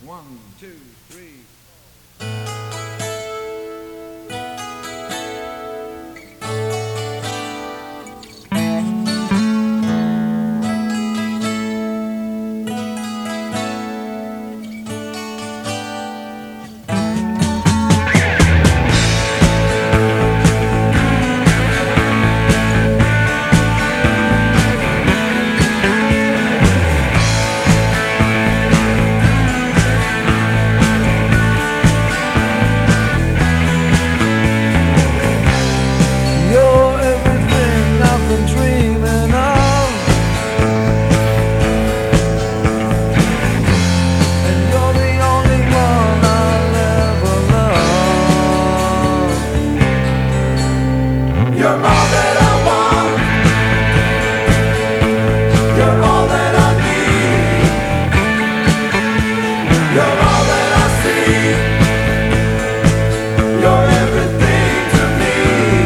One, two, three. You're all that I want. You're all that I need. You're all that I see. You're everything to me.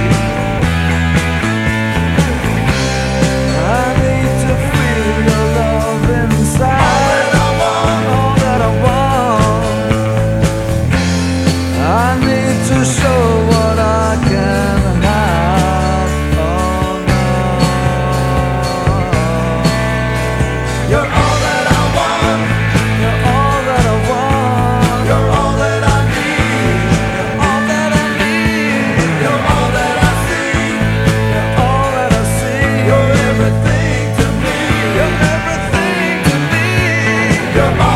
I need to feel your love inside. All that I want. I need to show what I can have. You're all that I want. You're all that I want. You're all that I need. All that I need. You're all that I see. You're all that I see. You're everything to me. You're everything to me. You're